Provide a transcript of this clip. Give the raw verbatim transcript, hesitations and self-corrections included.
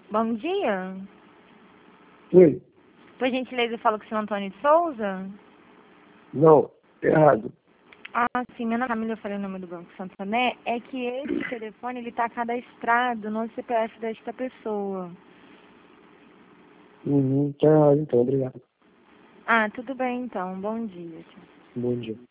Bom dia. Oi. Por gentileza, eu falo com o senhor Antônio de Souza? Não, errado. Ah, sim, meu nome é Camila, eu falei o nome do Banco Santander. É que esse telefone, ele está cadastrado no C P F desta pessoa. Uhum, tá errado então, obrigado. Ah, tudo bem então. Bom dia. Tchau. Bom dia.